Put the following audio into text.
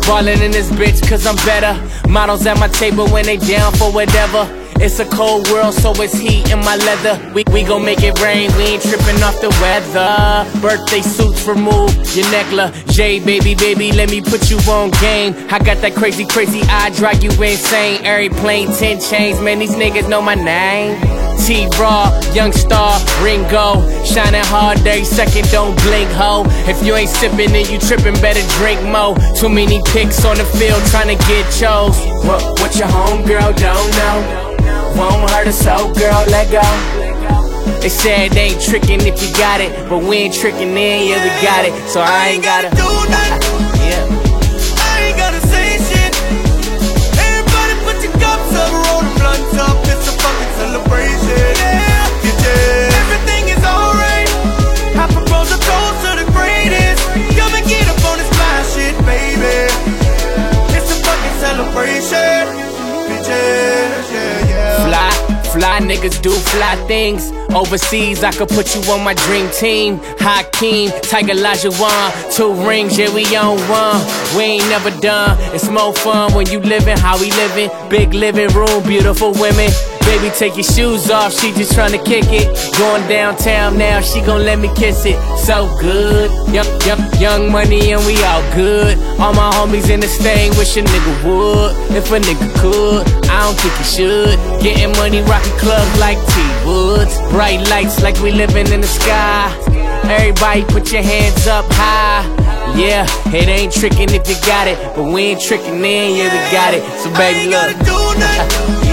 Ballin' in this bitch cause I'm better. Models at my table when they down for whatever. It's a cold world, so it's heat in my leather. We gon' make it rain, we ain't trippin' off the weather. Birthday suits remove your necklace. J, baby, let me put you on game. I got that crazy eye, drive you insane. Every plane, 10 chains, man, these niggas know my name. T-Raw, Young Star, Ringo. Shining hard every second, don't blink, ho. If you ain't sippin' then you trippin', better drink more. Too many pics on the field tryna get chose. What your homegirl don't know won't hurt us, so girl, let go. They said they ain't trickin' if you got it, but we ain't trickin' in, yeah, we got it. So I ain't gotta do nothing. Yeah. I ain't gotta say shit. Everybody put your cups up, roll the blunts up. It's a fucking celebration. Yeah. Everything is alright. I propose a toast to the greatest. Come and get up on this fly shit, baby. It's a fucking celebration. Bitches, yeah. Fly niggas do fly things. Overseas, I could put you on my dream team. Hakeem, Tiger Lajuan, 2 rings, yeah, we on one. We ain't never done. It's more fun when you living how we living. Big living room, beautiful women. Baby, take your shoes off, she just tryna kick it. Going downtown now, she gon' let me kiss it. So good, young money and we all good. All my homies in this thing, wish a nigga would. If a nigga could, I don't think he should. Getting money, rockin' clubs like T-Woods. Bright lights like we living in the sky. Everybody put your hands up high. Yeah, it ain't trickin' if you got it, but we ain't trickin' in, yeah, we got it. So baby, look.